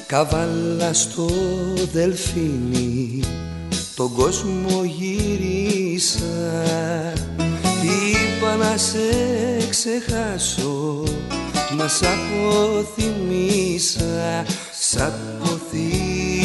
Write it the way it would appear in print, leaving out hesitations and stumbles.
καβάλα στο Δελφίνι τον κόσμο γύρισα. Είπα να σε ξεχάσω, να σ' αποθυμίσα, σ' αποθυμίσα.